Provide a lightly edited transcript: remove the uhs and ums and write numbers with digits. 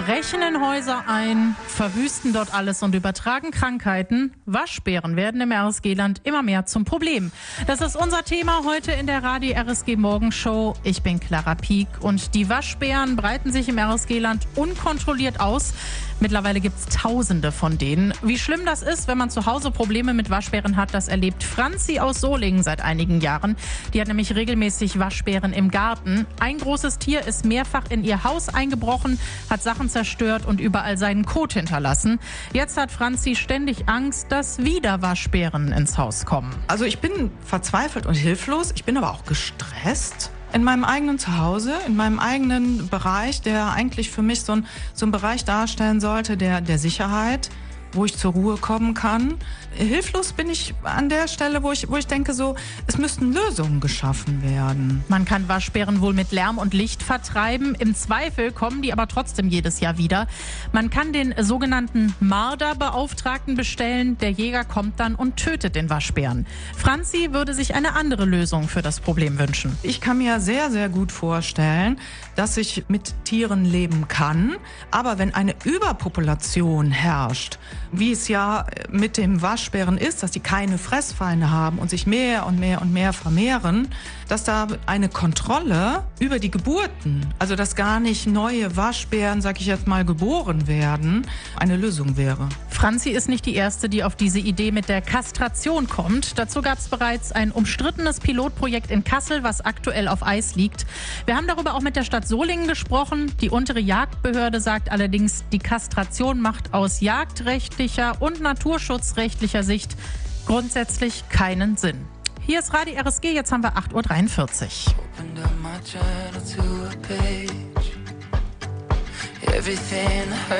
brechen in Häuser ein, verwüsten dort alles und übertragen Krankheiten. Waschbären werden im RSG-Land immer mehr zum Problem. Das ist unser Thema heute in der Radio RSG Morgenshow. Ich bin Clara Pieck und die Waschbären breiten sich im RSG-Land unkontrolliert aus. Mittlerweile gibt es Tausende von denen. Wie schlimm das ist, wenn man zu Hause Probleme mit Waschbären hat, das erlebt Franzi aus Solingen seit einigen Jahren. Die hat nämlich regelmäßig Waschbären im Garten. Ein großes Tier ist mehrfach in ihr Haus eingebrochen, hat Sachen zerstört und überall seinen Kot hinterlassen. Jetzt hat Franzi ständig Angst, dass wieder Waschbären ins Haus kommen. Also ich bin verzweifelt und hilflos. Ich bin aber auch gestresst. In meinem eigenen Zuhause, in meinem eigenen Bereich, der eigentlich für mich so ein Bereich darstellen sollte, der Sicherheit, wo ich zur Ruhe kommen kann. Hilflos bin ich an der Stelle, wo ich denke, so, es müssten Lösungen geschaffen werden. Man kann Waschbären wohl mit Lärm und Licht vertreiben. Im Zweifel kommen die aber trotzdem jedes Jahr wieder. Man kann den sogenannten Marderbeauftragten bestellen. Der Jäger kommt dann und tötet den Waschbären. Franzi würde sich eine andere Lösung für das Problem wünschen. Ich kann mir sehr, sehr gut vorstellen, dass ich mit Tieren leben kann. Aber wenn eine Überpopulation herrscht, wie es ja mit dem Waschbären ist, dass die keine Fressfeinde haben und sich mehr und mehr und mehr vermehren, dass da eine Kontrolle über die Geburten, also dass gar nicht neue Waschbären, sag ich jetzt mal, geboren werden, eine Lösung wäre. Franzi ist nicht die Erste, die auf diese Idee mit der Kastration kommt. Dazu gab es bereits ein umstrittenes Pilotprojekt in Kassel, was aktuell auf Eis liegt. Wir haben darüber auch mit der Stadt Solingen gesprochen. Die untere Jagdbehörde sagt allerdings, die Kastration macht aus jagdrechtlicher und naturschutzrechtlicher Sicht grundsätzlich keinen Sinn. Hier ist Radio RSG, jetzt haben wir 8:43 Uhr.